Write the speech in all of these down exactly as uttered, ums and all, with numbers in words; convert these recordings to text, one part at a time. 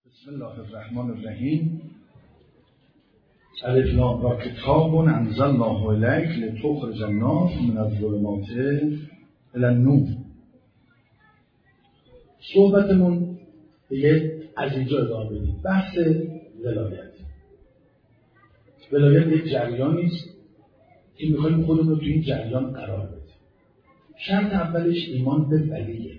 بسم الله الرحمن الرحیم. الف لام را کتاب انزلناه الیک لتخرج الناس من الظلمات الی النور. صحبتمون دیگه از اینجا ادامه بدیم. بحث ولایت. ولایت یک جریانی است که می‌خوایم خودمون رو توی این جریان قرار بدیم. شرط اولش ایمان به ولیه.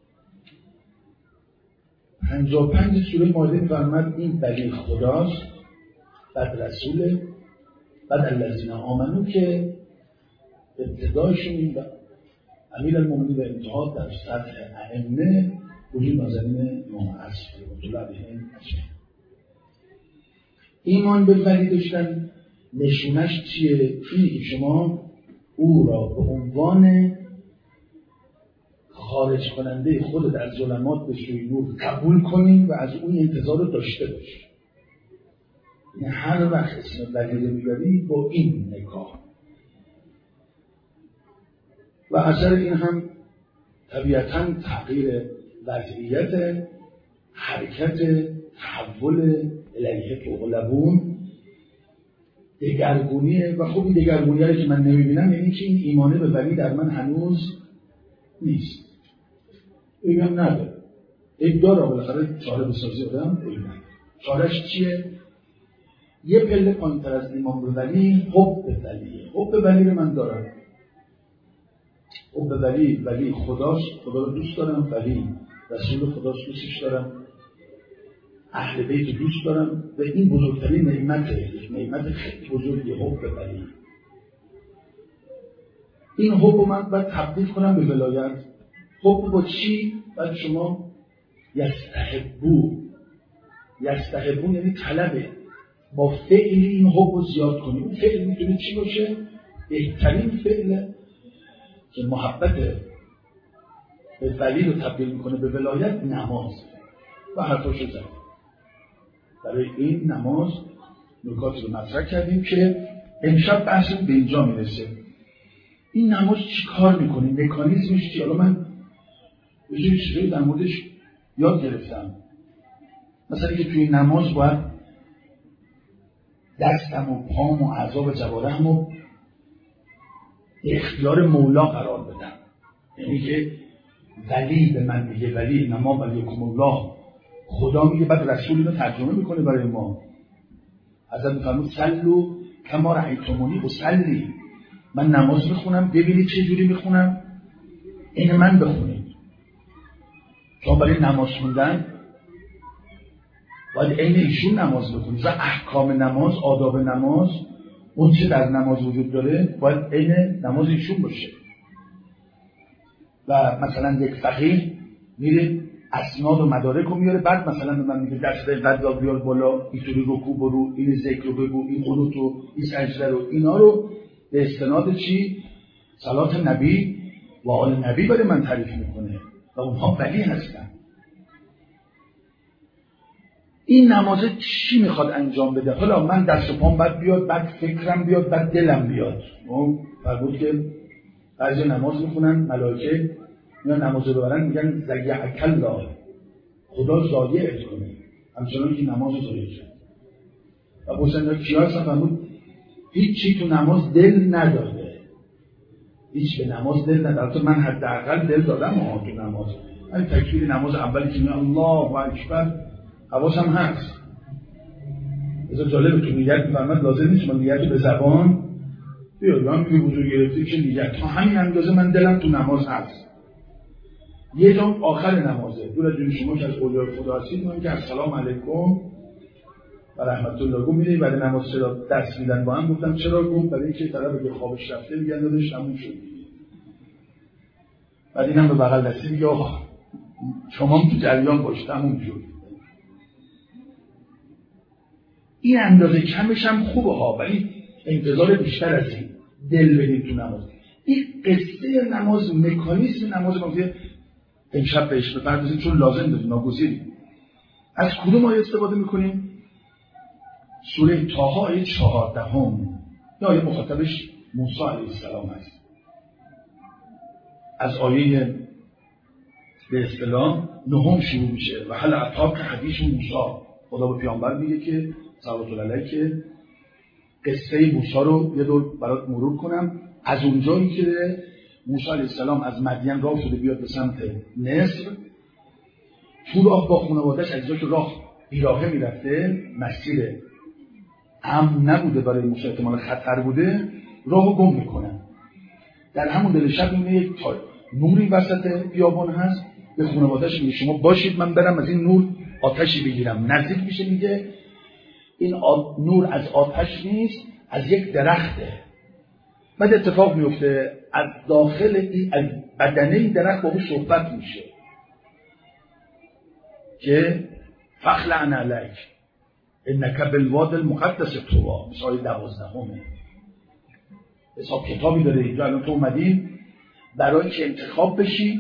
پنجاه و پنج سوره مائده می‌فرماید این ولی خداست، بعد رسوله، بعد الذین آمنو که ابتدایشون این امیرالمومنین و انتها در سطح ائمه وجود نازنین امام عصر رحمة الله علیهم اجمعین. ایمان به ولی داشتن نشونش چیه؟ اینه که شما او را به عنوان خارج کننده خودت از ظلمات به سوی نور قبول کنی و از اون انتظار رو داشته باشی. یعنی هر وقت اسم ولی رو میبری با این نگاه و اثر این هم طبیعتاً تغییر وضعیت، حرکت، تحول الیه تغلبون، دگرگونیه. و خب این دگرگونیه که من نمیبینم یعنی که این ایمانه به ولی در من هنوز نیست. ایمان نداره. ابدار را بالاخره چاره بسازی آدم ایمان. چارش چیه؟ یه پله پایین‌تر از ایمان به ولی حب به ولیه. حب به ولی رو من دارم. حب به ولی، ولی خداست، خدا رو دوست دارم، ولی رسول خداست، دوستش دارم، اهل بیت دوست دارم و این بزرگترین نعمته، نعمت خیلی بزرگی حب به ولی. این حب رو من باید تبدیل کنم به ولایت. حب با چی؟ باید شما یستحبو یستحبون یعنی طلبه با فعلی این حب رو زیاد کنی. اون فعل میتونه چی باشه؟ بهترین فعل که محبت به ولی رو تبدیل میکنه به ولایت نماز و حرفاشو زد. برای این نماز نکاتی رو مطرح کردیم که امشب بحثمون به اینجا میرسه. این نماز چی کار میکنه؟ مکانیزمش چی؟ حالا من یه چیزی در موردش یاد گرفتم. مثلا که توی نماز باید دستم و پام و اعضا و جوارحم رو اختیار مولا قرار بدم. یعنی که ولی به من میگه ولی نما ولیکم الله، خدا میگه، بعد رسول اینو ترجمه میکنه برای ما. حضرت میفرمود صلوا کما رأیتمونی اصلی. من نماز میخونم، ببینید چه جوری میخونم، این من بخونید. شما برای نماز خوندن باید عین ایشون نماز بخونید و احکام نماز، آداب نماز، اون چه در نماز وجود داره باید عین نماز ایشون باشه. و مثلا یک فقیه میره اسناد و مدارک رو میاره، بعد مثلا من میگه دست قد بیار بالا، اینطوری رکوع برو، این ذکر رو بگو، این قنوت رو، این سجده رو، اینا رو به استناد چی؟ صلات نبی و آل نبی برای من تعریف میکنه و اونها ولی هستن. این نماز چی میخواد انجام بده؟ حالا من دست و پام بعد بیاد، بعد فکرم بیاد، بعد دلم بیاد. اون فرمود که بعضی نماز میخونن ملائکه میان نماز رو ببرن میگن ضیعک الله، خدا ضایعت کنه، همچنان که نماز رو ضایع کرد. و بوسن کیا هستن؟ فرمود هیچ چی تو نماز دل نداده، هیچ به نماز دل نداده. من حداقل دل دادم ها تو نماز. این تکبیر نماز اولی که میگه الله اکبر حواسم هست. بذار جالبه تو نیت میفرماد لازم نیست من نیت به زبان بیاد، من میگه وضو گرفتی که نیت تا همین اندازه من دلم تو نماز هست. یه جا آخر نمازه دور از جون شما که از اولیاء خدا هستید میگن که السلام علیکم و رحمت الله گفت میدونی بعد نماز چرا دست میدن با هم؟ گفتم چرا؟ گفت برای اینکه طرف اگه خوابش رفته میگن داداش تموم شد. بعد اینم به بغل دستی میگه آقا شما هم تو جریان باش، تموم شد. این اندازه کمش هم خوبه ها، ولی انتظار بیشتر از این دل بدید تو نماز. این قصه نماز، مکانیزم نماز مافیه امشب بهش بپردازیم چون لازم داریم، ناگزیریم. از کدوم آیه استفاده میکنیم؟ سوره طه آیه چهاردهم. یا آیه مخاطبش موسی علیه السلام هست. از آیه به اصطلاح نهم شروع میشه و حالا اطاق حدیث موسی، خدا به پیامبر میگه که صلوات الله علیه که قصه موسی رو یه دور برات مرور کنم. از اونجایی که موسی علیه السلام از مدین راه شده بیاد به سمت مصر، تو راه با خانواده‌اش از جایی که راه بیراهه میرفته، مسیر امن نبوده برای موسی، احتمال خطر بوده، راهو گم میکنن. در همون دل شب میبینه یک نوری وسط بیابان هست، به خانواده‌اش میگه شما باشید من برم از این نور آتشی بگیرم. نزدیک میشه میگه این نور از آتش نیست، از یک درخته. بعد اتفاق میفته از داخل این از بدنه این درخت با او صحبت میشه که فخلع علیک انک بالواد المقدس طوی، مثال دوازدهمه. حساب کتابی داره اینجا. الان تو اومدی برای که انتخاب بشی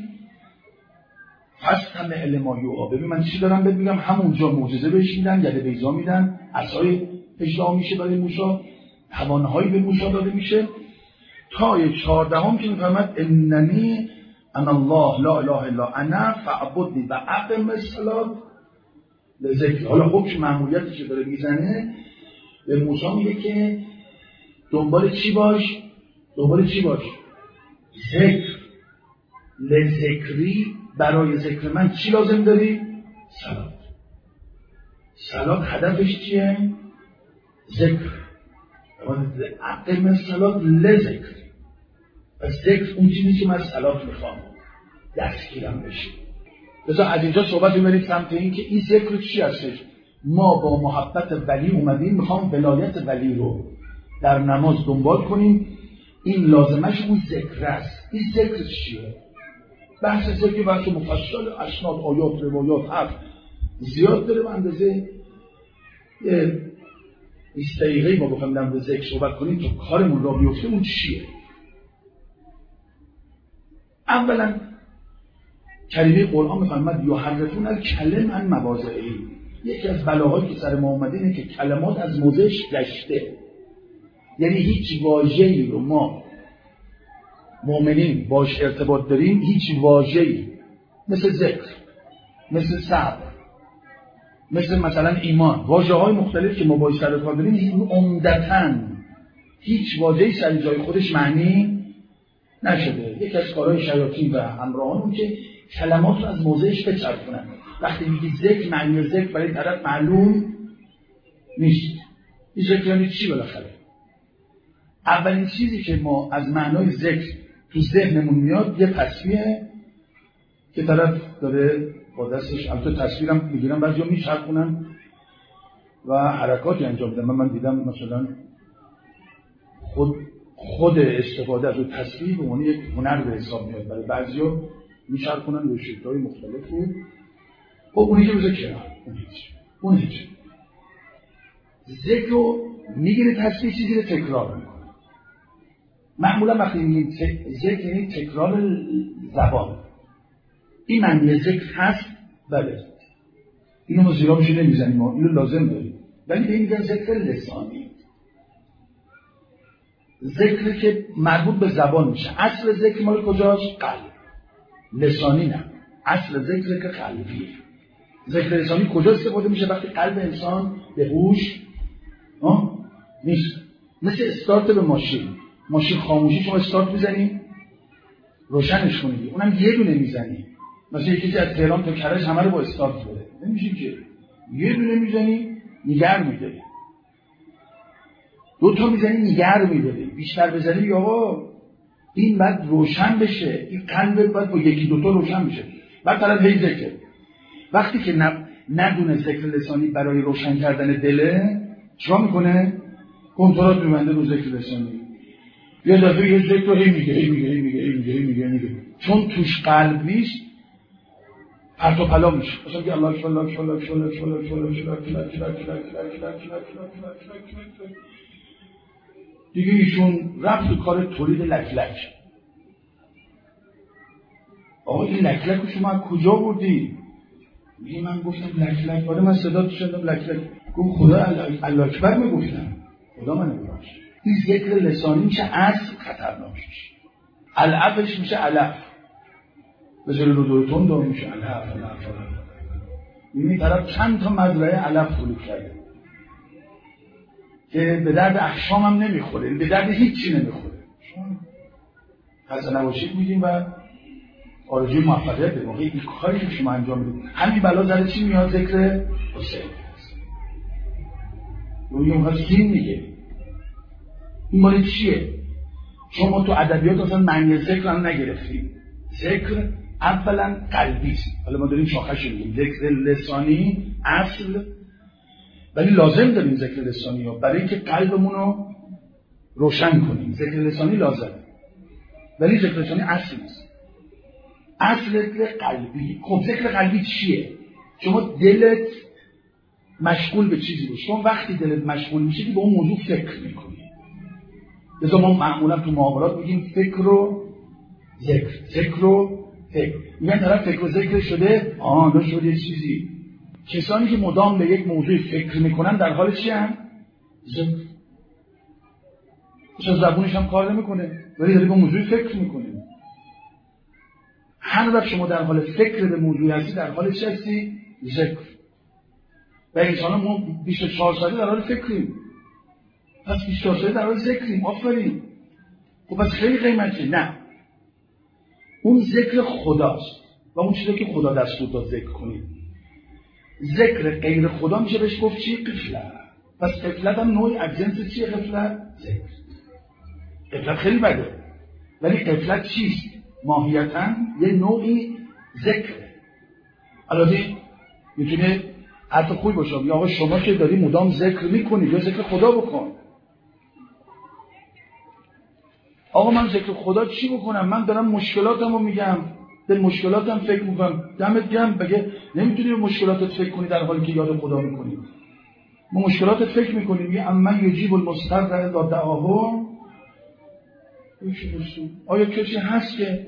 فاستمع لما یوحی. ببین من چی دارم بهت میگم. همونجا معجزه بهش میدن، یده بیضا میدن، عصای اجرا میشه برای موسی، توانهایی به موسی داده میشه تا چهاردهم که میفهمد اننی انا الله لا اله الا انا فاعبدنی و اقم الصلاه لذکر. حالا حکم مأموریتی که داره میزنه به موسی میگه که دنبال چی باش؟ دنبال چی باش؟ ذکر. لذکری، برای ذکر من چی لازم داری؟ صلات. صلات هدفش چیه؟ ذکر. اقم الصلاه لذکر. پس ذکر اون چیزی که من صلات میخوام دستگیرم بشه. بذار از اینجا صحبت می‌بریم سمت این که این ذکر چی هستش. ما با محبت ولی اومدیم میخوام ولایت ولی رو در نماز دنبال کنیم. این لازمش اون ذکر است. این ذکر چیه؟ بحث ذکر بحث مفصل، اسناد، آیات، روایات، حرف زیاد داره. به اندازه یه بیست دقیقه ما بخوایم در مورد ذکر صحبت کنیم تا کارمون را بیفته. اون چیه؟ اولا کلمه قرآن میفرماد یحرفون الکلم عن مواضعه. یکی از بلاهایی که سر ما اومده اینه که کلمات از موضعش گشته. یعنی هیچ واژه‌ای رو ما مؤمنین باش ارتباط داریم، هیچ واژه‌ای مثل ذکر، مثل صبر، مثل مثلا ایمان، واژه‌های مختلف که ما باش سر کار داریم، عمدتاً هیچ واژه‌ای سر جای خودش معنی نشده. یکی از کارهای شیاطین و همراهان اون که کلمات رو از موضعش بچرخونن. وقتی میگی ذکر، معنی ذکر برای طرف معلوم نیست. این ذکر یعنی چی بالاخره؟ اولین چیزی که ما از معنای ذکر تو ذهنمون میاد یه تصویره که طرف داره با دستش، البته تصویرم میگیرن بعضیا میچرخونن و حرکاتی انجام میدن. من, من دیدم مثلا خود خود استفاده از تصویر به عنوان یک هنر به حساب میاد. برای بعضیا میچرخونن به شکل‌های مختلفی. خب اونی که بذار کنار، اون هیچ اون هیچ ذکر رو میگیره، تصویر چیزی رو تکرار میکنه. معمولا وقتی میگیم ذکر یعنی تکرار زبان. این معنی ذکر هست؟ بله. اینو ما زیرا میشه نمیزنیم، اینو لازم داریم. ولی به این میگن ذکر لسانی. ذکر که مربوط به زبان میشه. اصل ذکر مال کجاست؟ قلب. لسانی نه. اصل ذکر که قلبیه. ذکر لسانی کجا استفاده میشه؟ وقتی قلب انسان به هوش نیست. مثل استارت به ماشین. ماشین خاموشی شما استارت میزنی روشنش کنید، اونم یه دونه میزنی. مثلا یکی از تهران تا کرج همه رو با استارت بده، نمیشه که یه دونه میزنی نگه میداری، دو تا میزنی نگه میداری، بیشتر بزنی یا این بعد روشن بشه. این قلب باید با یکی دو تا روشن بشه. بعد طرف هی ذکر. وقتی که ندونه ذکر لسانی برای روشن کردن دله چرا میکنه؟ کنترل میبنده رو ذکر لسانی. یه دفعه یه ذکر رو هی میگه هی میگه هی میگه هی میگه هی میگه میگه چون توش قلب نیست پرت و پلا میشه. مثلا که الله اکبر الله اکبر الله اکبر الله اکبر الله اکبر دیگه ایشون رفت تو کار تولید لک لک. آقا این لک لک رو شما کجا بردی؟ میگه من گفتم لک لک. آره من صدا تو شدم لک لک. گفت خدا الله اکبر میگفتم، خدا من نمیگفت. این ذکر لسانی میشه اصل خطرناکش. علفش میشه علف. به جلو رو دورتون دار میشه علف علف علف. این طرف چند تا مزرعه علف تولید کرده که به درد احشام هم نمیخوره، به درد هیچی نمیخوره. خسته نباشید میگیم و آرزوی موفقیت به موقع این کاری که شما انجام میدید. همین بلا زده چی میاد؟ ذکر حسین هست. اون سین میگه این مال چیه؟ شما تو ادبیات اصلا معنی ذکر هم نگرفتید. ذکر اولا قلبی است. حالا ما داریم شاخه‌اش میگیم ذکر لسانی اصل، ولی لازم داریم ذکر لسانی ها برای اینکه قلبمون رو روشن کنیم. ذکر لسانی لازمه ولی ذکر لسانی اصل نیست. اصل ذکر قلبی. خب ذکر قلبی چیه؟ شما دلت مشغول به چیزی باشه. شما وقتی دلت مشغول میشه که به اون موضوع فکر میکنی. لذا ما معمولا تو معاملات میگیم فکر و ذکر، ذکر و فکر. میگن طرف فکر و ذکر شده، آه داشت شده یه چیزی. کسانی که مدام به یک موضوع فکر میکنن در حال چی هم؟ ذکر. چون زبونش هم کار نمیکنه ولی داری به موضوع فکر میکنی. هر وقت شما در حال فکر به موضوع هستی در حال چی هستی؟ ذکر. و انسان ما بیست و چهار ساعته در حال فکریم. پس بیست و چهار ساعته در حال ذکریم. آفرین. خب پس خیلی قیمته. نه، اون ذکر خداست و اون چیزی که خدا دستور داد ذکر کنید. ذکر غیر خدا میشه بهش گفت چی؟ غفلت. پس غفلت هم نوعی از جنس چیه؟ غفلت ذکر. غفلت خیلی بده ولی غفلت چیست؟ ماهیتاً یه نوعی ذکره. البته میتونه حتی خوبی باشه یا آقا شما که داری مدام ذکر میکنی یا ذکر خدا بکن. آقا من ذکر خدا چی بکنم؟ من دارم مشکلاتمو میگم، به مشکلاتم فکر میکنم. دمت گرم بگه نمیتونی به مشکلاتت فکر کنی در حالی که یاد خدا میکنی. ما مشکلاتت فکر میکنیم. میگه اما یجیب المضطر اذا دعاه. آیا کسی هست که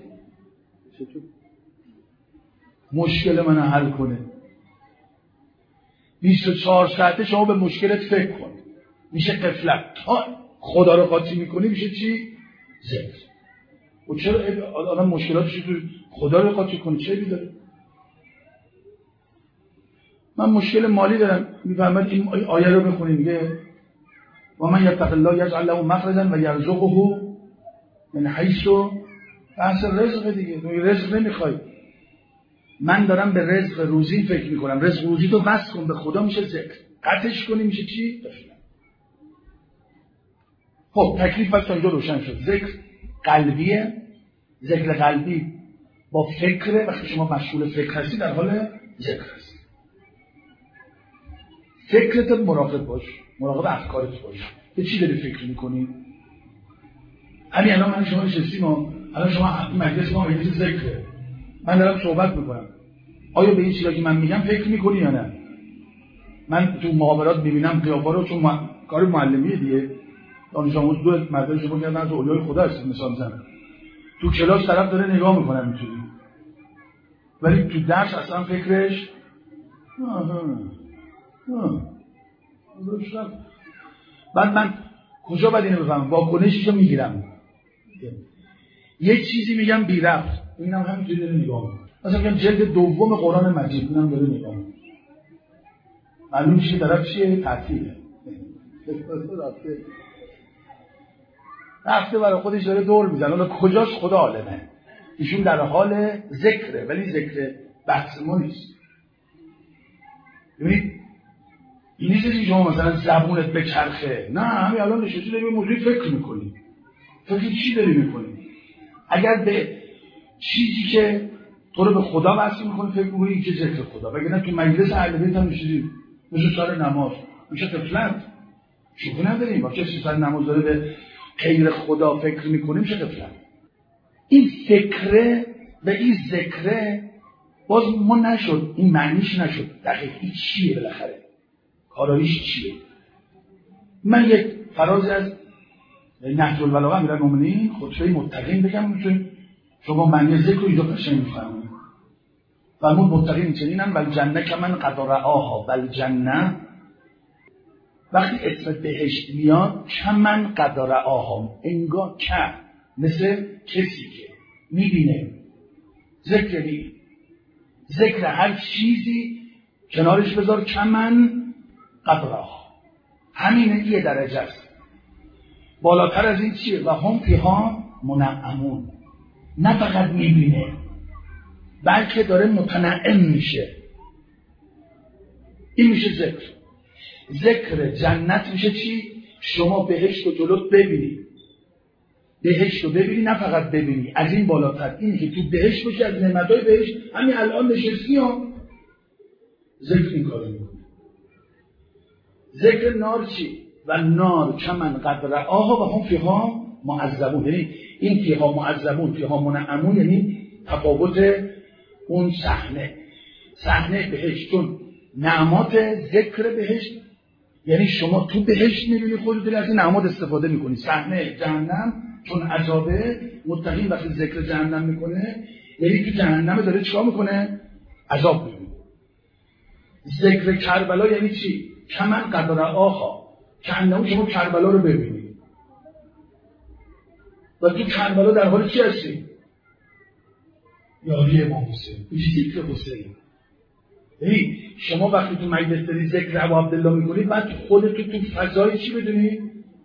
مشکل من حل کنه؟ بیست و چهار ساعته شما به مشکلت فکر کن. میشه غفلت. خدا رو قاطی میکنی میشه چی؟ ذکر. و چرا آدم مشکلاتش تو خدا رو قاطی کنه؟ چه بیداره؟ من مشکل مالی دارم. میفهمد این آیه رو بخونی میگه و من یتق الله یجعل له مخرجا و یرزقه من حیث. بحث رزق دیگه. تو رزق نمیخوای. من دارم به رزق روزی فکر میکنم. رزق روزی تو بس کن به خدا میشه ذکر. قطعش کنی میشه چی؟ خب تکلیف بس تا اینجا روشن شد. ذکر قلبیه. ذکر قلبی با فکره. وقتی شما مشغول فکر هستی در حال ذکر هستی. فکرت مراقب باش. مراقب افکارت باش. به چی داری فکر میکنی؟ همین الان من شما نشستیم و الان شما مجلس ما مجلس ذکره. من دارم صحبت میکنم. آیا به این چیزایی که من میگم فکر میکنی یا نه؟ من تو محاورات میبینم قیافا رو، چون ما... کار معلمیه دیگه. دانش آموز دو مدرسه شما کردن از اولیای خدا هست مثال میزنن. تو کلاس طرف داره نگاه میکنه اینجوری. ولی تو درس اصلا فکرش آه آه. بعد من کجا باید اینو بفهمم؟ واکنششو میگیرم. یه چیزی میگم بی ربط، اینم همینجوری داره نگاه میکنه. مثلا میگم جلد دوم قرآن مجید، اینم داره نگاه میکنه. معلوم میشه طرف چیه؟ تعطیله. رفته رفته برای خودش داره دور میزنه. حالا کجاش خدا عالمه. ایشون در حال ذکره ولی ذکر بحث ما نیست. ببینید این نیست که شما مثلا زبونت بچرخه. نه، همین الان نشستی داری به موضوعی فکر میکنی. فکر چی داری میکنی؟ اگر به چیزی که تو رو به خدا وصل میکنه فکر میکنی این که ذکر خدا. وگرنه تو مجلس اهل بیت هم نشستی مثل سر نماز میشه غفلت. شوخی نداریم. با کسی سر نماز داره به غیر خدا فکر میکنه میشه غفلت. این فکره و این ذکره باز ما نشد، این معنیش نشد دقیقی چیه بالاخره، کاراییش چیه. من یک فرازی از نهج البلاغه امیرالمومنین خطبه متقین بگم میتونید شما معنی ذکر رو اینجا قشنگ میفهمید. فرمود متقین چنینن والجنه کمن قد رآها. والجنه وقتی اسم بهشت میاد کمن قد رآها، انگار که مثل کسی که میبینه ذکر نی ذکر هر چیزی کنارش بذار کمن قدرها، همینه یه درجه است. بالاتر از این چیه؟ و هم فیها منعمون، نه فقط میبینه بلکه داره متنعم میشه. این میشه ذکر. ذکر جنت میشه چی؟ شما بهشت رو جلوت ببینی، بهشت رو ببینی، نه فقط ببینی، از این بالاتر اینی که تو بهشت باشی، از نعمتهای بهشت همین الان نشستی هم ذکر این کارو میکنه. ذکر نار چی؟ و نار کمن قد رآها و هم فیها معذبون، یعنی این فیها معذبون فیها منعمون، یعنی تفاوت اون صحنه صحنه بهشت. چون نعمات ذکر بهشت یعنی شما تو بهشت میبینی خودت از این نعمات استفاده میکنی. صحنه جهنم چون عذابه، متقین وقتی ذکر جهنم میکنه یعنی تو جهنم داره چیکار میکنه؟ عذاب میبینه. ذکر کربلا یعنی چی؟ کمن قدر آخا، کانه شما کربلا رو ببینی و تو کربلا در حال چی هستی؟ یاری امام حسین، ذکر حسین. یعنی شما وقتی تو مجلس داری ذکر ابو عبدالله میکنی، بعد خودت تو فضای چی بدونی؟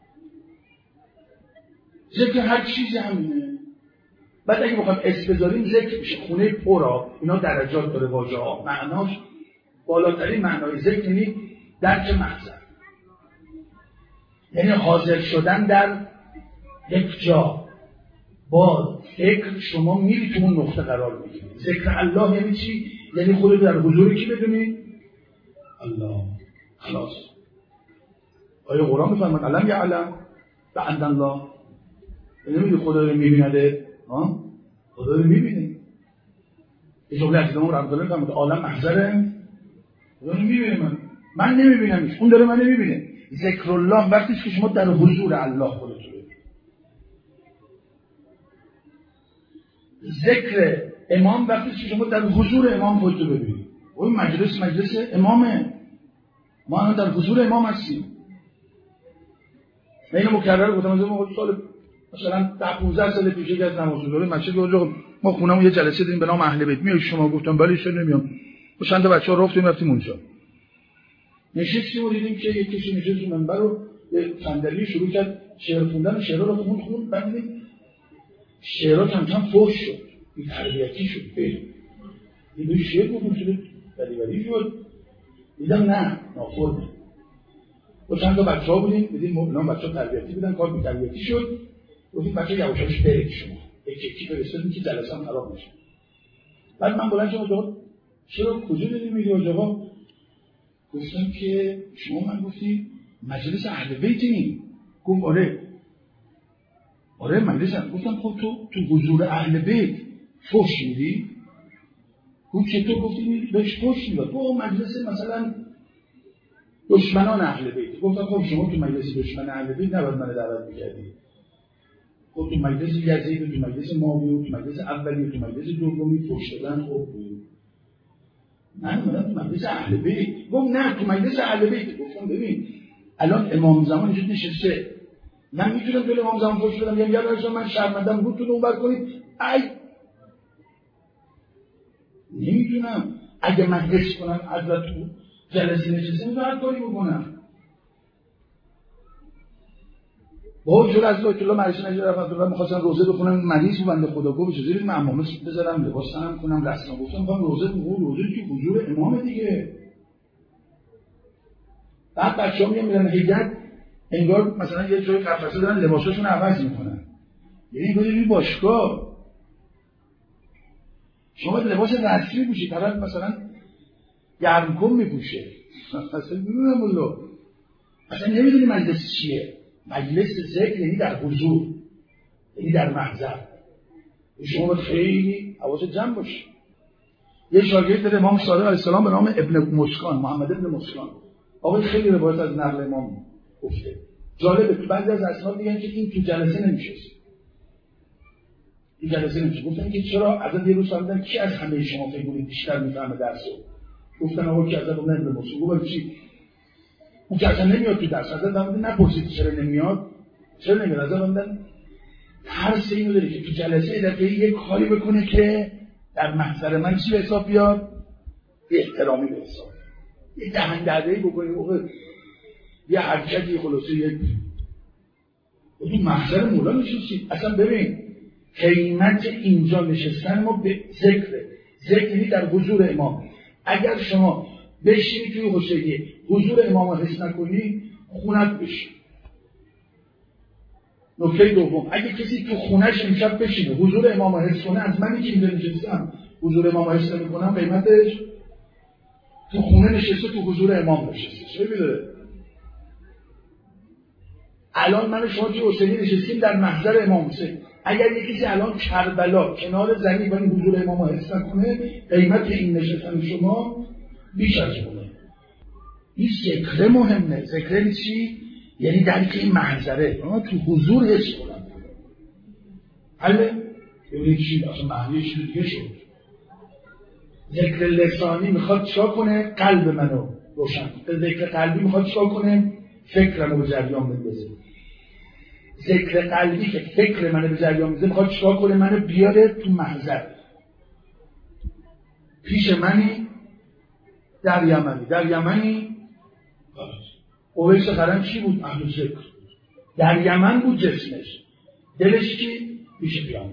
ذکر هر چیزی همینه. بعد اگه بخوام اسم بذاریم ذکر میشه خونه پرا، اینا درجات داره، واژه ها معناش بالاترین معنای ذکر یعنی درک محضر، یعنی حاضر شدن در یک جا با فکر. شما میری تو اون نقطه قرار میگیری. ذکر الله یعنی چی؟ یعنی خودت در حضور کی بدونی؟ الله. خلاص. آیه قرآن میفرماد علم یعلم بأن الله، یعنی میگه خدا رو میبینده، ها؟ خدا رو میبینه. یه جمله از امام رحمت الله میفرماد عالم محضره، خدا رو میبینه، من من نمیبینمش، اون داره من نمیبینه. ذکر الله وقتی که شما در حضور الله خودت رو ببینید. ذکر امام وقتی که شما در حضور امام خودت رو ببینید. اون مجلس مجلس امامه، ما هم در حضور امام هستیم. من اینو مکرر گفتم، از اون سال مثلا ده پانزده سال پیش که از نمازگزاری مسجد اونجا ما خونمون یه جلسه داریم به نام اهل بیت، میای شما؟ گفتم بله چرا نمیام. با چند تا بچه‌ها رفتیم رفتیم اونجا. نشستیم و دیدیم که یک کسی نشست رو منبر رو یه صندلی شروع کرد شعر خوندن، شعرها رو خوند خوند بعد دیدیم شعرها کم کم فحش شد، این تربیتی شد. یه دو شعر گفتم شده بلیبلی شد، دیدم نه ناخوده. با چند تا بچه‌ها بودیم دیدیم اینا بچه‌ها تربیتی بودن، کار بی تربیتی شد. گفتیم بچه‌ها یواشاش برید شما یک یکی فرستادیم که جلسه هم خراب نشه. بعد من بلند شدم آقا چرا کجا داریم میری آقا؟ گفتم که شما من گفتی مجلس اهل بیتیم. گفت آره آره مجلس. گفتم خب تو تو حضور اهل بیت فحش میدی؟ گفت چطور؟ گفتی بهش فحش میداد. گفت مجلس مثلا دشمنان اهل بیت. گفتم خب شما تو مجلس دشمن اهل بیت نباید من دعوت میکردی. خب تو مجلس یزید، تو مجلس معاویه، تو مجلس اولی، تو مجلس دومی فحش دادن خوب بود. من اومدم تو مجلس اهل بیت. گفت نه تو مجلس اهل بیت. گفتم ببین الان امام زمان اینجا نشسته، من میتونم جلوی امام زمان فحش بدم، یا یا من شرمندم بود تو اونور کنید. ای نمیدونم اگه من حس کنم حضرت تو جلسه نشسته میتونم کاری بکنم. با حضور از الله الله مرشد نجی رفت الله میخواستن روزه بخونم، مریض بود بنده خدا. گفت چجوری من امامه بذارم لباس تنم کنم رسما؟ گفتم میخوام روزه بخونم. روزه که حضور امام دیگه. بعد بچه‌ها میان میرن حجت انگار مثلا یه جای قفسه دارن لباساشون عوض میکنن، یعنی ببینید باشگاه شما لباس رسمی پوشید، طرف مثلا گرمکن میپوشه، اصلا نمیدونم والله اصلا نمیدونی مجلس چیه. مجلس ذکر یعنی در حضور، یعنی در محضر. شما باید خیلی حواست جمع باشه. یه شاگرد داره امام صادق علیه السلام به نام ابن مسکان، محمد ابن مسکان. آقای خیلی روایت از نقل امام گفته. جالبه تو بعضی از اسناد میگن که این تو جلسه نمیشست. این جلسه نمیشه. گفتن که چرا؟ از یه روز فهمیدن کی از همه شما فکر کنید بیشتر میفهمه درسو؟ گفتن آقا کی از ابن ابن مسکان. گفت چی؟ اون که اصلا نمیاد تو درس. از اون نپرسید چرا نمیاد؟ چرا نمیاد؟ از اون ترس اینو داره که تو جلسه دفعه یک کاری بکنه که در محضر من چی به حساب بیاد؟ احترامی به حساب. یه دهن درده‌ای بکنیم موقع یه حرکتی خلاصه یک تو محضر مولا نشستید. اصلا ببین قیمت اینجا نشستن ما به ذکره. ذکری در حضور امام. اگر شما بشینی توی حسینی حضور امام رو حس نکنی خونت بشین. نکته دوم، اگه کسی تو خونش امشب بشینه حضور امام رو حس کنه، از منی که اینجا نشستم حضور امام رو حس نمی‌کنم، قیمتش تو خونه نشسته تو حضور امام نشسته. چه می‌داره؟ الان من و شما توی حسینی نشستیم در محضر امام حسین. اگر یکی کسی الان کربلا کنار زنی ولی حضور امام رو حس نکنه، قیمت این نشستن شما بیش از اونه. این ذکر مهمه. ذکر چی؟ یعنی درک این محضره اما تو حضور حس کنم. حالا یعنی چی؟ اصلا معنی چی دیگه شد. ذکر لسانی میخواد چا کنه؟ قلب منو روشن کنه. ذکر قلبی میخواد چا کنه؟ فکرمو به جریان بندازه. ذکر قلبی که فکر منو به جریان بندازه میخواد چا کنه؟ منو بیاره تو محضر. پیش منی در یمنی در یمنی اویس قرن چی بود؟ اهل ذکر. در یمن بود جسمش، دلش کی؟ پیش پیامبر.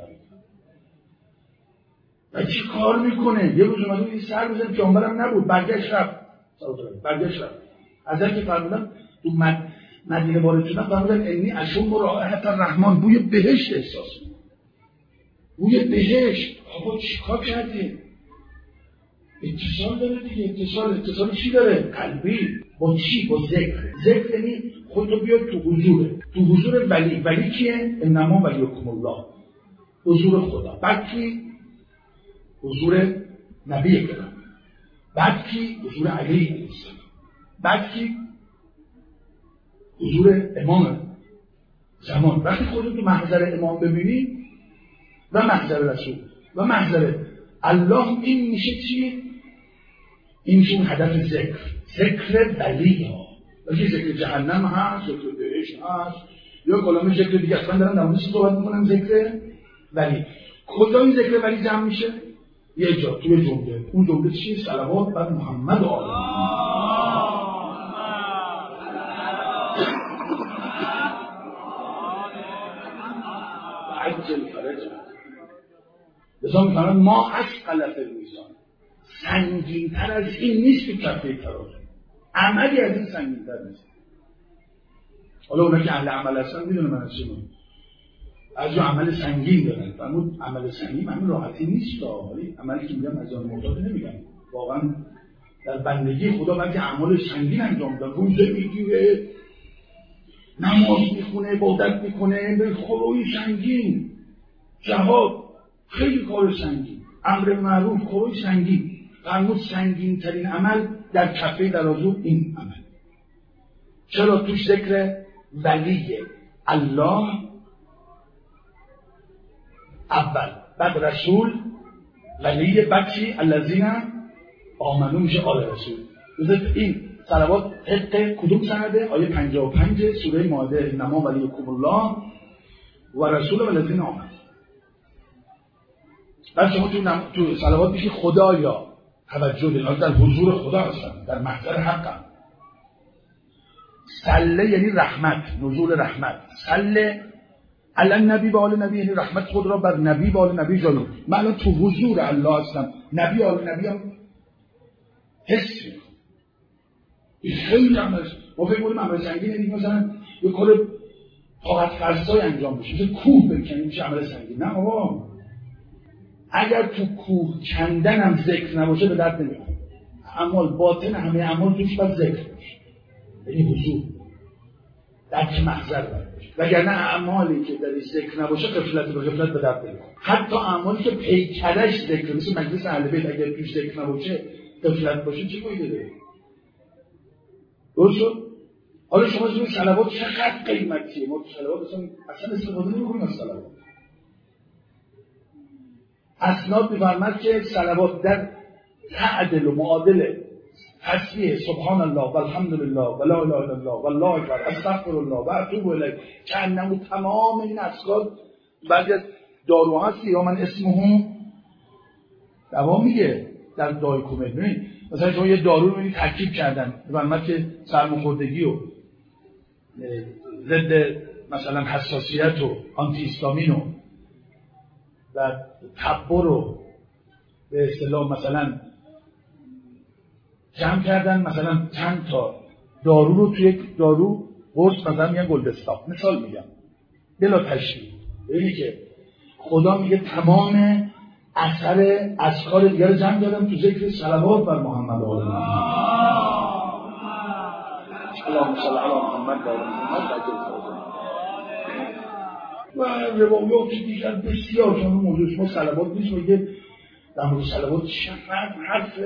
و چی کار میکنه؟ یه روز اومده این سر بزنه، پیامبرم نبود، برگشت رفت برگشت رفت حضرت که فرمودن تو مد... مدینه وارد شدن فرمودن انی اشم رائحة الرحمن، بوی بهشت احساس میکنه. بوی بهشت. آقا چی کار کردی؟ اتصال داره دیگه. اتصال اتصال چی داره؟ قلبی. با چی؟ با ذکر. ذکر یعنی خودتو بیاد تو حضوره، تو حضور ولی. ولی کیه؟ انما ولیکم الله، حضور خدا. بعد کی؟ حضور نبی کرام. بعد کی؟ حضور علی علیه السلام. بعد کی؟ حضور امام زمان. وقتی خودت تو محضر امام ببینی و محضر رسول و محضر الله، این میشه چی؟ این میشه هدف ذکر. ذکر ولی ها. ولی ذکر جهنم هست، ذکر بهشت هست، یا کلام ذکر دیگه. اصلا دارم در موردش صحبت میکنم. ذکر ولی کجا این ذکر ولی جمع میشه؟ یه جا توی جمله. اون جمله چیه؟ صلوات بر محمد و آل عجل فرج. لذا میفرماید ما اسقل فی المیزان، سنگین‌تر از این نیست که کفه ترازو. عملی از این سنگین‌تر نیست. حالا اونا که اهل عمل هستن میدونه من چی میگم. از جو عمل سنگین دارن. فرمود عمل سنگین همین راحتی نیست. ولی عملی که میگم از آن معتاد نمیگم. واقعا در بندگی خدا بعضی اعمال سنگین انجام میدن. روزه میگیره، نماز میخونه، عبادت میکنه، به خلوی سنگین، جهاد خیلی کار سنگین، امر معروف کارای سنگین. فرمود سنگین ترین عمل در کفه ترازو این عمل. چرا؟ توش ذکر ولی الله اول، بعد رسول، ولی، بعد چی؟ الذین آمنو میشه آل رسول. بذارید این صلوات حق کدوم سنده؟ آیه پنجاه و پنج سوره مائده. انما ولیکم الله و رسول و الذین آمنو. بعد شما تو, نم... تو صلوات میشه خدایا توجه دارید، در حضور خدا هستن، در محضر حقم. صله یعنی رحمت، نزول رحمت. صله علی نبی و آل نبی یعنی رحمت خود را بر نبی و آل نبی جلو. من الان تو حضور الله هستم، نبی آل نبی هم حس میکنم. این خیلی عمل است. ما فکر کنیم عمل سنگین یعنی مثلا یه کار طاقت فرسای انجام بشه، مثل کوه بکنیم میشه عمل سنگین. نه آقا، اگر تو کوه کندن هم ذکر نباشه به درد نمیخوره. اعمال باطن همه اعمال توش باید ذکر باشه، یعنی حضور درک محضر باید باشه. وگرنه اعمالی که در ذکر نباشه غفلت به غفلت به درد نمیخوره. حتی اعمالی که پیکرش ذکر، مثل مجلس اهل بیت، اگر توش ذکر نباشه غفلت باشه چه فایده داره؟ درست شد؟ حالا شما توی صلوات چقدر قیمتیه؟ ما تو صلوات اصلا استفاده نمی‌کنیم از صلوات. اسناد می‌فرماد که صلوات در تعدل و معادل تسبیح سبحان الله و الحمدلله و لا اله الا الله و الله اکبر استغفر الله و اتوب الیه که انه تمام این اذکار بعضی از داروها هست یا من اسمه دوا میگه در دایکومت. ببین مثلا شما یه دارو رو ترکیب کردن به که سرماخوردگی و ضد مثلا حساسیت و آنتی هیستامین و و تبر رو به اصطلاح مثلا جمع کردن، مثلا چند تا دارو رو توی یک دارو قرص مثلا میگن گلدستاپ، مثال میگم بلا تشبیه. ببینی که خدا میگه تمام اثر اذکار دیگر رو جمع کردم تو ذکر صلوات بر محمد و آل محمد. اللهم صل علی محمد و آل محمد. و روایات دیگر بسیار چون موضوع شما صلوات نیست، میگه در مورد صلوات چقدر حرف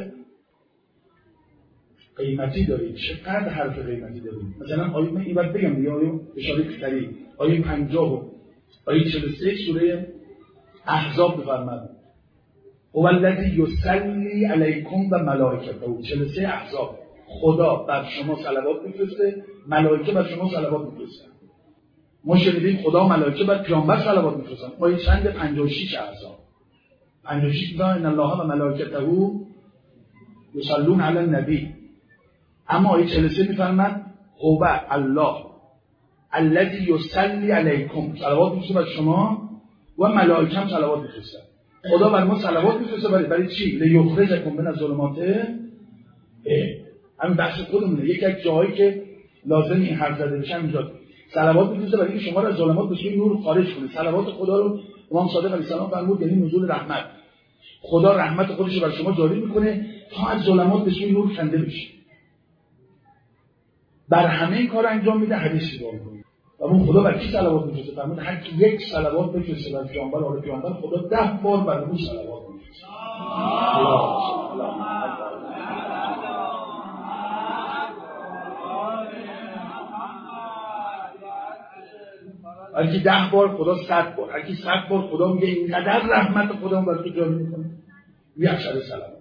قیمتی دارید، چقدر حرف قیمتی دارید. مثلا آیه من این وقت بگم دیگه، آیه اشاره سریع آیه پنجاه و آیه چهل و سه سوره احزاب بفرمایید هو الذی یصلی علیکم و ملائکته. چهل و سه احزاب خدا بر شما صلوات میفرسته، ملائکه بر شما صلوات میفرستن. ما شنیدیم خدا و ملائکه بر پیامبر صلوات میفرستن. آیه چند پنجاه و شش احزاب پنجاه و شش میگه ان الله و ملائکته یصلون علی النبی. اما آیه چهل و سه میفرماید هو الله الذی یصلی علیکم، صلوات میفرسته بر شما و ملائکه هم صلوات میفرستن. خدا بر ما صلوات میفرسته برای برای چی؟ لیخرجکم من الظلمات. همین بحث خودمونه. یکی از جاهایی که لازم این حرف زده بشه اینجا صلوات میفرسته برای اینکه شما را از ظلمات به سوی نور خارج کنه. صلوات خدا رو امام صادق علیه السلام فرمود یعنی نزول رحمت. خدا رحمت خودش رو بر شما جاری میکنه تا از ظلمات به سوی نور کنده بشید. بر همه این کار انجام میده. حدیثی رو میگه و اون خدا بر کی صلوات میفرسته؟ فرمود هر کی یک صلوات بفرسته بر پیامبر و آل پیامبر خدا ده بار بر اون صلوات میفرسته. هر کی ده بار خدا صد بار، هر کی صد بار خدا میگه اینقدر رحمت خدا بر تو جاری میکنه. یه اشاره صلوات.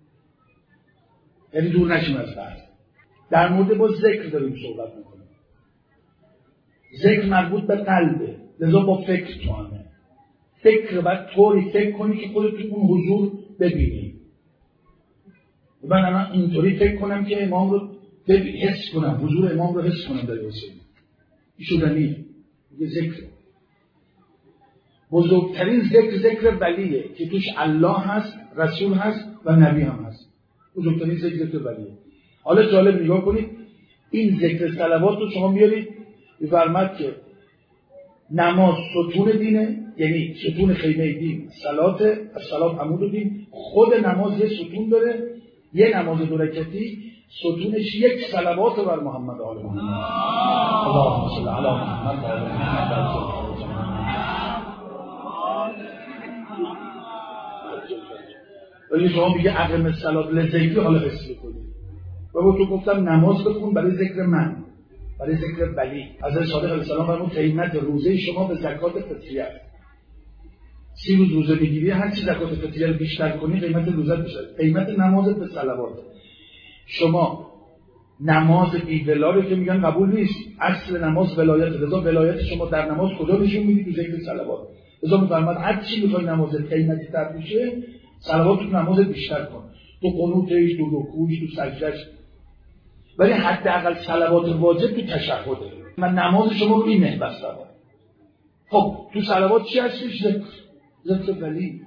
یعنی دور نشیم از بحث. در مورد با ذکر داریم صحبت میکنیم. ذکر مربوط به قلبه، لذا با فکر تو همه. فکر باید طوری فکر کنی که خودت تو اون حضور ببینی. من الان اینطوری فکر کنم که امام رو حس کنم، حضور امام رو حس کنم در حسین. این شدنیه. یه ذکر. بزرگترین ذکر ذکر ولیه که توش الله هست، رسول هست و نبی هم هست. بزرگترین ذکر ذکر ولیه. حالا جالب نگاه کنید این ذکر صلوات رو شما بیارید بفرماد که نماز ستون دینه، یعنی ستون خیمه دین صلات، الصلات عمود دین. خود نماز یه ستون داره، یه نماز دو رکعتی ستونش یک صلوات بر محمد و آل محمد. اللهم صل علی محمد و آل محمد. ولی شما میگه اقیم الصلات لذیکی حالا حس کنید. و با تو گفتم نماز بخون برای ذکر من، برای ذکر ولی. حضرت صادق علیه السلام فرمود قیمت روزه شما به زکات فطریه است. سی روز روزه بگیری هر چی زکات فطریه رو بیشتر کنی قیمت روزت بیشتر. قیمت نمازت به صلوات. شما نماز بی ولا رو که میگن قبول نیست. اصل نماز ولایت. لذا ولایت شما در نماز کجا نشون میدی؟ تو ذکر صلوات. لذا میفرماد هر چی میخوای نمازت قیمتی تر بشه صلوات تو نمازت بیشتر کن. تو قنوتش، تو رکوعش، تو سجدهش. ولی حداقل صلوات واجب تو تشهده. من نماز شما رو این نه بس دارم. خب تو صلوات چی هستش؟ ذکر. ذکر ولی.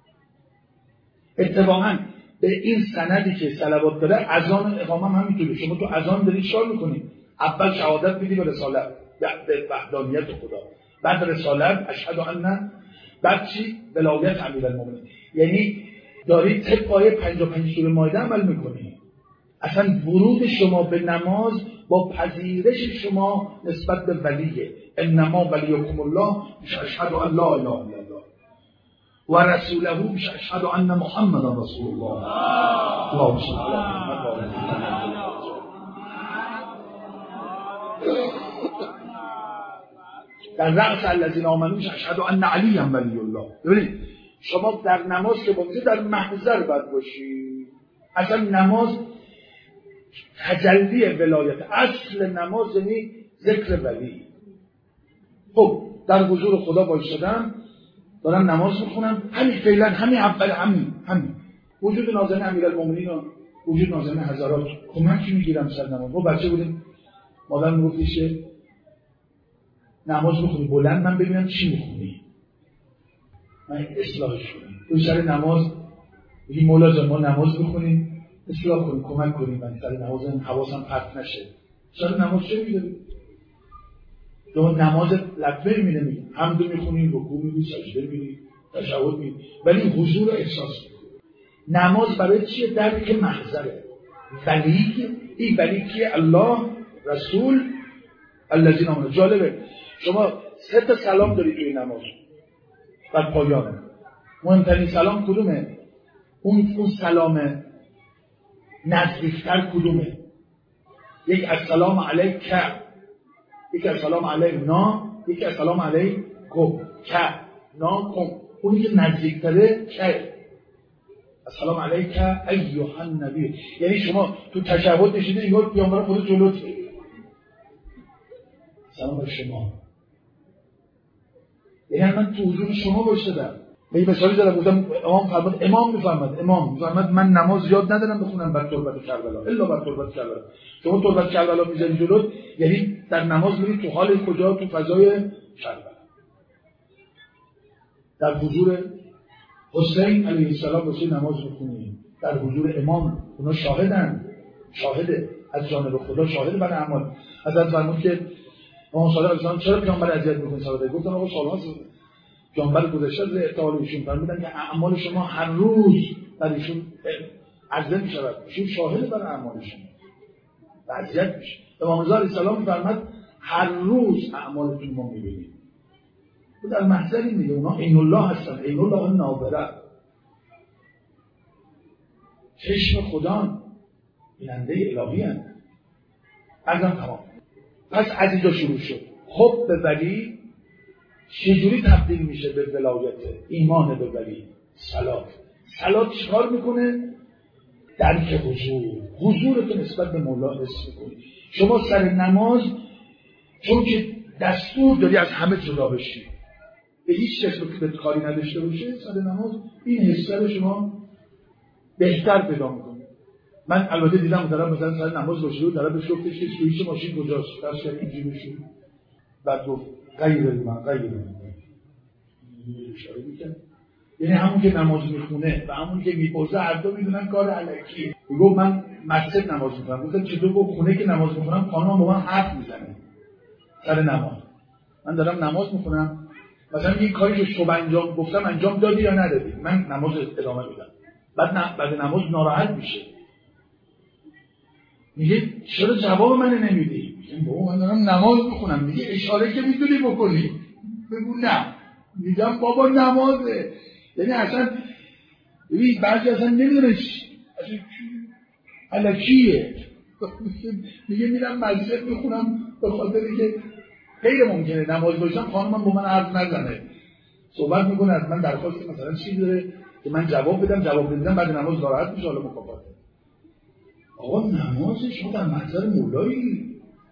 اتفاقاً به این سندی که صلوات داره اذان اقامه هم همینطوره. شما تو اذان داری چیکار میکنی؟ اول شهادت میدی به رسالت، به وحدانیت خدا. بعد رسالت اشهد ان، بعد چی؟ ولایت امیرالمومنین. یعنی داری طبق آیه پنجاه و پنج سوره مائده عمل میکنی. اصلا ورود شما به نماز با پذیرش شما نسبت به ولیه. انما ولیکم الله اشهد ان لا اله الا الله و رسوله اشهد ان محمد رسول الله. اللهم صل علی محمد و آل محمد. در رأس الذین آمنوا اشهد ان علی ولی الله. ببینید شما در نماز که باشه در محضر باید باشی. اصلا نماز تجلی ولایت. اصل نماز یعنی ذکر ولی. خب در حضور خدا وایسادم دارم نماز میخونم، همین فعلا همین اول همین همین وجود نازنین امیرالمومنین و وجود نازنین حضرات کمکی میگیرم سر نماز. ما بچه بودیم مادر میگفتش که نماز میخونی بلند من ببینم چی میخونی، من اصلاحش کنیم. تو سر نماز بگی مولا جان ما نماز میخونیم اصلاح کنیم، کمک کنیم من سر نماز حواسم پرت نشه. سر نماز چه میگه؟ تو نماز لبه می نمیگی، حمد میخونی، رکوع میگی، سجده میگی، تشهد میگی، ولی حضور رو احساس میکنی. نماز برای چیه؟ درک محضره. ولی این ولی کیه؟ الله، رسول، الذین آمنوا. جالبه شما سه تا سلام داری توی نماز در پایان. مهمترین سلام کدومه؟ اون اون سلام نزدیکتر کدومه؟ یک السلام علیک، یک السلام علینا، یک السلام علیکم. ک نا کم. اونی که نزدیکتره که السلام علیک ایها النبی. یعنی شما تو تشهد نشیده انگار پیامبر خود جلوته. سلام بر شما. یعنی من تو حضور شما باشدم. به مثالی زدم گفتم امام فرمود، امام میفرماد امام میفرماد من نماز یاد ندارم بخونم بر تربت کربلا الا بر تربت کربلا. شما تربت کربلا میذاری جلوت، یعنی در نماز میری تو حال کجا؟ تو فضای کربلا، در حضور حسین علیه السلام واسه نماز میخونی، در حضور امام. اونا شاهدن، شاهده از جانب خدا، شاهد بر اعمال. حضرت فرمود که امام صادق علیه السلام چرا پیامبر اذیت میکنه؟ صحابه گفتن آقا سال‌هاست پیامبر گذشته از اعتقال ایشون فرمودن که اعمال شما هر روز در ایشون عرضه میشود، ایشون شاهد بر اعمال شما، اذیت میشه. امام رضا علیه السلام فرمود هر روز اعمالتون ما میبینیم. و در محضر این میگه اونا عین الله هستن، عین الله ناظره، چشم خدا، بیننده الهی هستن. ازم تمام. پس از اینجا شروع شد خب به ولی چجوری تبدیل میشه به ولایت؟ ایمان به ولی، صلات. صلات چیکار میکنه؟ درک حضور، حضورت نسبت به مولا حس میکنی. شما سر نماز چون که دستور داری از همه جدا بشی، به هیچ کس به کاری نداشته باشه، سر نماز این حسه رو شما بهتر پیدا میکنی. من البته دیدم طرف مثلا سر نماز باشه و طرف بهش گفتش که سوئیچ ماشین کجاست؟ دست کرد اینجوری بشه. بعد گفت غیر من غیر من اشاره میکنه. یعنی همون که نماز میخونه و همون که میپرسه هر دو میدونن کار الکیه. میگه من مسجد نماز میخونم. گفتم چطور؟ گفت خونه که نماز میخونم خانم با من حرف میزنه سر نماز. من دارم نماز میخونم، مثلا این کاری که صبح انجام گفتم انجام دادی یا ندادی؟ من نماز ادامه میدم. بعد نه بعد نماز ناراحت میشه، میگه چرا جواب من نمیدی؟ میگم بابا من دارم نماز میخونم. میگه اشاره که میتونی بکنی. بگو نه. میگم بابا نمازه. یعنی اصلا ببین بعضی اصلا نمیدونه اصلا الکیه. میگه میرم مسجد میخونم به خاطر که غیر ممکنه نماز باشم خانمم با من حرف نزنه، صحبت میکنه از من درخواست مثلا چی داره که من جواب بدم، جواب بدم بعد نماز ناراحت میشه، حالا مکافات. آقا نماز شما در محضر مولایی،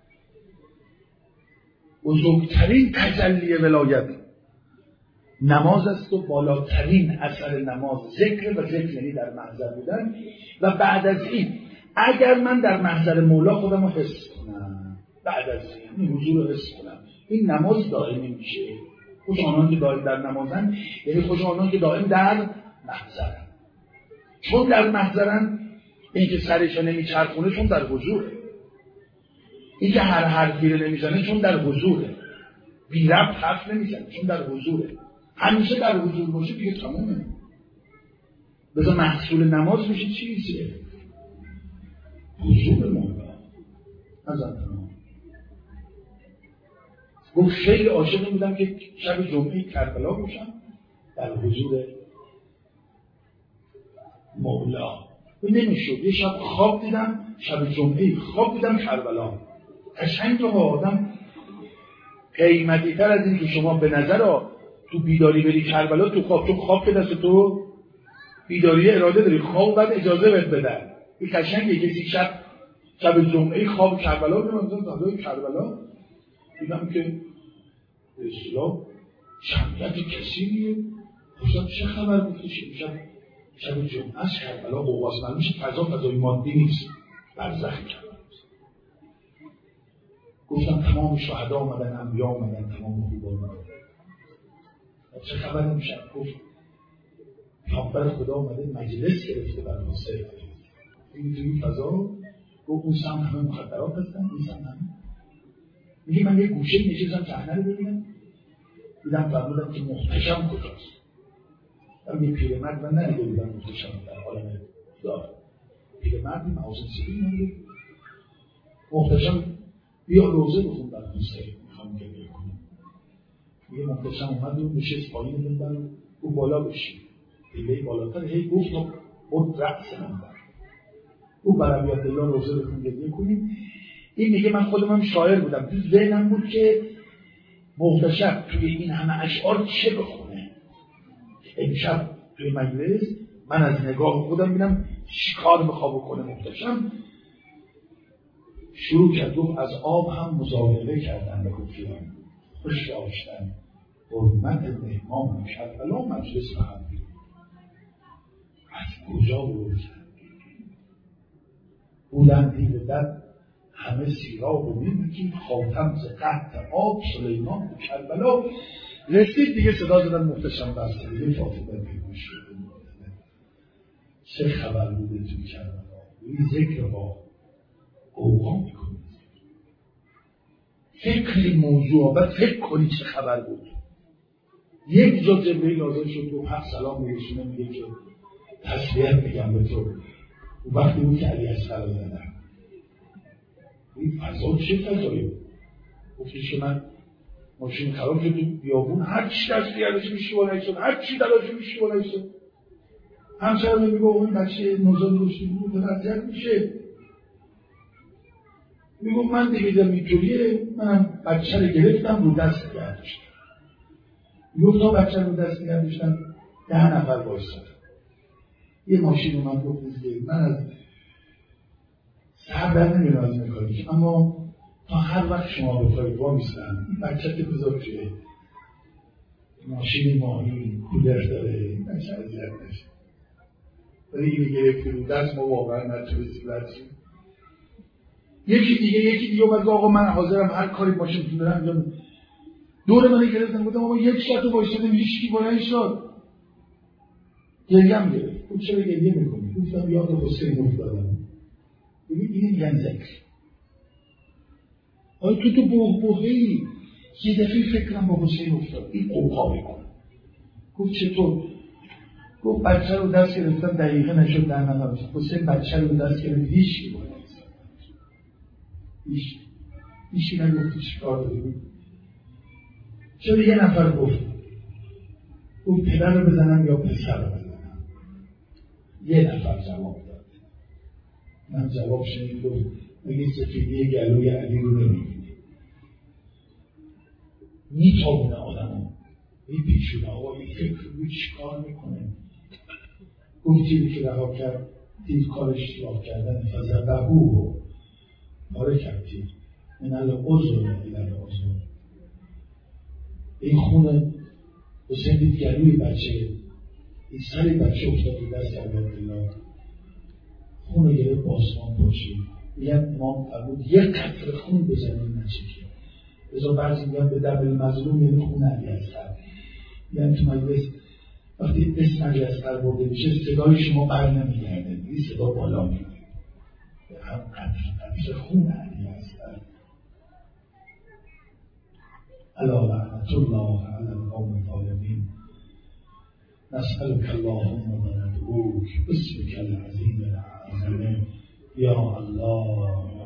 بزرگترین تجلی ولایت نماز است و بالاترین اثر نماز ذکر و ذکر یعنی در محضر بودن. و بعد از این اگر من در محضر مولا خودم رو حس کنم، بعد از این این حضور رو حس کنم، این نماز دائمی میشه. خوش آنان که دائم در نمازن، یعنی خوش آنان که دائم در محضرن. چون در محضرن، این که سرش نمیچرخونه چون در حضوره، این که هر حرفی رو نمیزنه چون در حضوره، بی ربط حرف نمیزنه چون در حضوره. همیشه در حضور باشه دیگه تمومه. بذار محصول نماز میشه چیزیه؟ حضور مولا. نظر تمام. گفت خیلی عاشق بودم که شب جمعه کربلا باشم در حضور مولا. نمیشد. یه شب خواب دیدم، شب جمعه خواب دیدم کربلا. قشنگ تو آدم قیمتی تر از این که شما به نظر تو بیداری بری کربلا، تو خواب، تو خواب که دست تو بیداری اراده داری، خواب بعد اجازه بهت بدن. این قشنگه کسی شب شب جمعه خواب کربلا رو مثلا صحنه کربلا دیدم که به اصطلاح جمعیت کثیریه. گفتم چه خبر بود که شب شب جمعه از کربلا قواس معلوم میشه فضا فضای مادی نیست، برزخی کربلا. گفتم تمام شهدا آمدن، انبیا آمدن، تمام خوبان آمدن. چه خبر میشن؟ گفت پیامبر خدا آمده مجلس گرفته برای حسین. این توی فضا گفت اون سمت همه مخدرات هستن، این سمت همه. میگه من یه گوشه نشستم صحنه رو ببینم، دیدم فرمودم که محتشم کجاست. من یه پیرمرد من ندیده بودم محتشم در عالم دار. پیرمردی معاصر سیبی نمیده. محتشم بیا روزه بخون برای حسین، میخوام گریه کنم. میگه محتشم اومد و نشست پایین بندن او بالا بشید. پیله بالاتر هی گفت و خود رأس من بر. او برای بیاد الله روزه بخون گریه کنیم. این میگه من خودم هم شاعر بودم، تو ذهنم بود که محتشم توی این همه اشعار چه بخونه. امشب توی مجلس من از نگاه خودم بینم چی کار میخواه بکنه محتشم. شروع کرد گفت از آب هم مزایله کردن به کفیان، خوش داشتن حرمت مهمان کربلا مجلس هم از کجا بود بودن دیو در همه سیراب و میبکیم خاتم ز قحط آب سلیمان به کربلا. رسید دیگه صدا زدن محتشم بسته دیگه فاطمه پیدا شد. چه خبر بوده توی کربلا؟ این ذکر با قوقا میکنید، فکر این موضوع و فکر کنی چه خبر بود. یک جا جبرئیل آزاد شد و حق سلام میرسونه میگه که تسلیت میگم به تو. و وقتی بود که علی اصغر رو زدن این فضا چه فضایی؟ گفتیش که من ماشین خراب شد تو بیابون، هر چی دستی ازش میشیوانه شد، هر چی دلاشو میشیوانه شد. همسرم میگه اون بچه نوزاد روشتی بود متوجه میشه. میگو من دیگه اینطوریه، منم بچه رو گرفتم رو دست نگه داشتم. میگو تا بچه رو دست نگه داشتم ده نفر بایستادم. یه ماشین اومد گفت دیگه من از سر در نمیرم از مکانیک، اما تا هر وقت شما بخواید وامیستم این بچه که بذار توی ماشین ماهی کولر داره این بچه اذیت نشه. ولی اینو گرفتی رو دست ما واقعا نتونستیم رسیم. یکی دیگه یکی دیگه اومد آقا من حاضرم هر کاری ماشین دارم انجام. دور من گرفتن گفتم آقا یک ساعت وایسادم هیچ کی بلند شد. گریم گرفت. گفت چرا گریه میکنی؟ گفتم یاد حسین افتادم. ببین این میگن ذکر. آیا تو تو بهبهه‌ای یه دفعه فکرم با حسین افتاد. این قوقا میکنه. گفت چطور؟ گفت بچه رو دست گرفتم دقیقه نشد در نفر حسین بچه رو دست گرفت هیچ کی بلند شد. هیچ هیچی نگفتی چی کار داری؟ چرا یه نفر گفت گفت پدر رو بزنم یا پسر رو بزنم؟ یه نفر جواب داد. من جواب شنید گفت مگه سفیدی گلوی علی رو نمیبینی؟ میتابونه آدم ها میپیچونه آقا این فکر رو چی کار میکنه؟ گفت چیزی که رها کرد دید کارش راه کردن فزبهو رو پاره کردی من العذر الالعذر. این خونه حسین دید گلوی بچه این سر بچه افتاد دست عبدالله خونه گرفت با آسمان پاشید. میگن امام فرمود یک قطره خون بزنید نچکید. بذار بعضی میگن به دم المظلوم یعنی خون علی اصغر. میگن تو مجلس وقتی اسم علی اصغر برده میشه صدای شما بر نمیگرده، این صدا بالا میگه هم قطره خون علی اصغر. الا لعنة الله علی القوم الظالمین. نسألك اللهم و ندعوک باسمك العظیم الأعظم یا الله.